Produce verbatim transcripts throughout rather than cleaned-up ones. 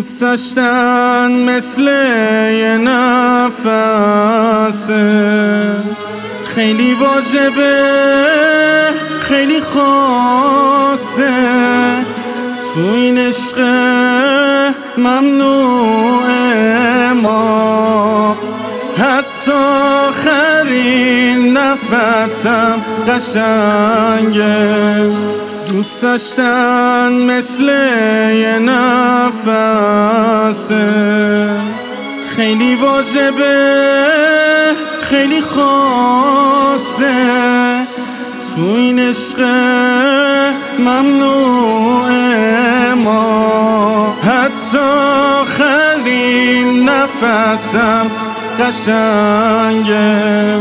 دوست داشتن مثل یه نفسه، خیلی واجبه خیلی خاصه، تو این عشق ممنوعه ما حتی آخرین نفسم قشنگه. دوست داشتن مثل یه نفسه، خیلی واجبه خیلی خاصه، تو این عشق ممنوعه ما حتی آخرین نفسم قشنگه.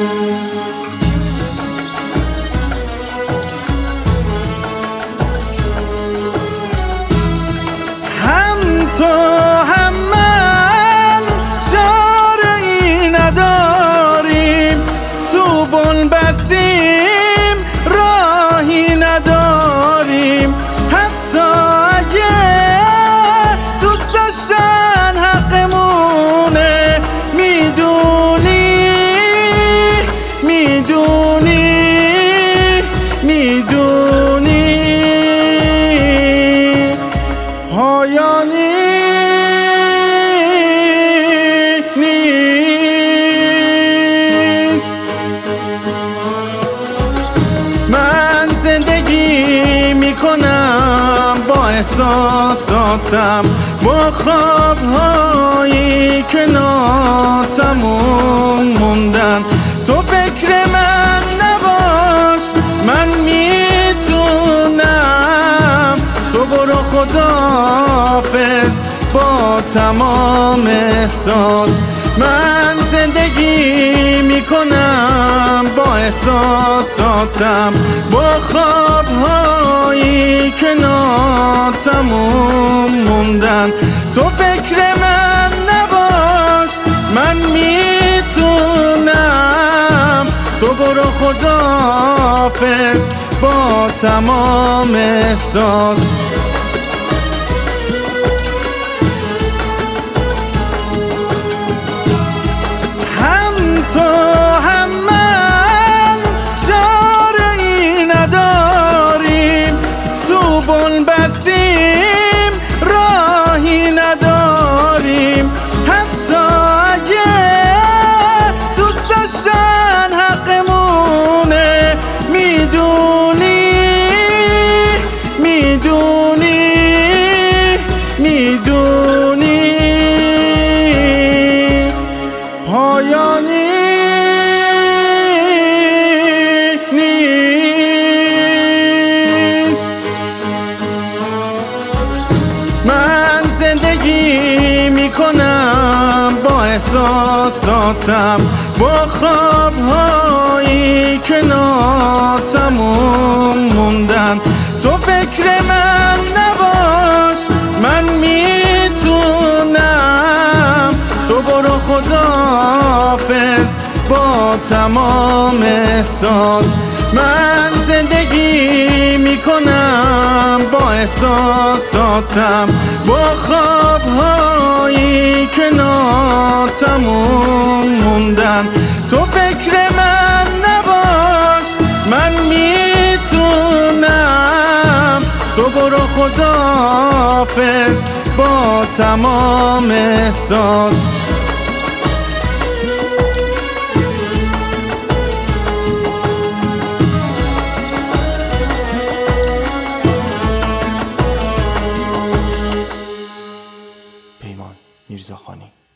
هم تو هم من چاره‌ای نداریم، تو بن‌بستیم راهی نداریم، حتی اگه دوست داشتن حقمونه. میدونی میدونی میدونی پایانی نیست. من زندگی میکنم با احساساتم، با خوابهایی که ناتموم موندن. تو فکر من نباش من میتونم، تو برو خداحافظ با تمام احساس. من زندگی میکنم با احساساتم، با خوابهایی که ناتموم موندن. تو فکر من نباش من میتونم، تو برو خداحافظ با تمام احساس. هم تو هم من چاره‌ای نداریم، تو بن‌بستیم راهی نداریم، حتی اگه دوست داشتن حقمونه. میدونی میدونی میدونی پایانی نیست. من زندگی میکنم با احساساتم، با خوابهایی که ناتموم موندن. تو فکر من نباش من میتونم، تو برو خداحافظ با تمام احساس. من زندگی میکنم با احساساتم، با خوابهایی که ناتموم موندن. تو فکر من نباش من میتونم، تو برو خداحافظ با تمام احساس. پیمان میرزاخانی.